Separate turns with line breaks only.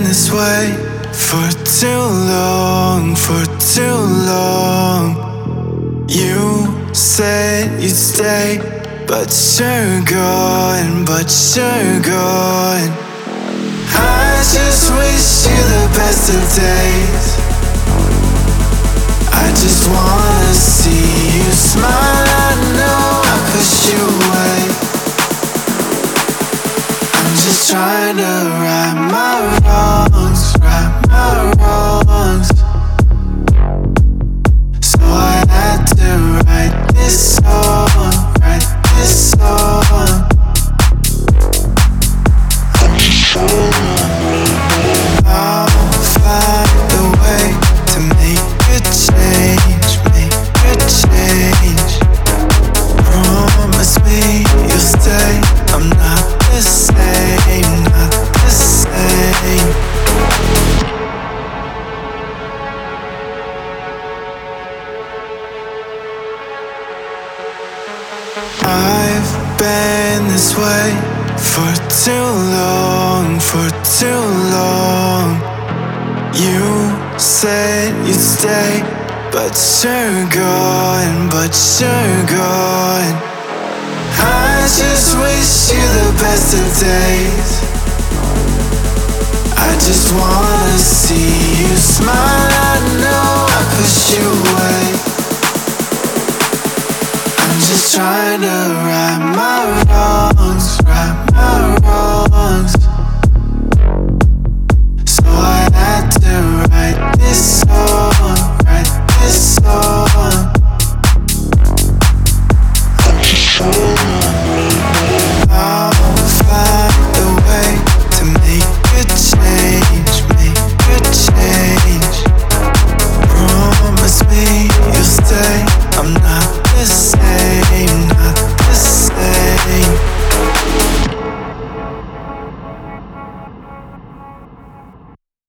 this way for too long, for too long. You said you'd stay, but you're gone, but you're gone. I just wish you the best of days. I just wanna see you smile. I know I push you away. I'm just trying to right my wrongs, right my wrongs. So I had to write this song, write this song. I'm just trying. I'll find a way to make a change, make a change. Promise me you'll stay. I'm not the same, not the same. I've been this way for too long, for too long. You said you'd stay, but you're gone, but you're gone. I just wish you the best of days. I just wanna see you smile. I know I push you away. I'm just trying to right my wrongs, right my wrongs. So I had to write this song.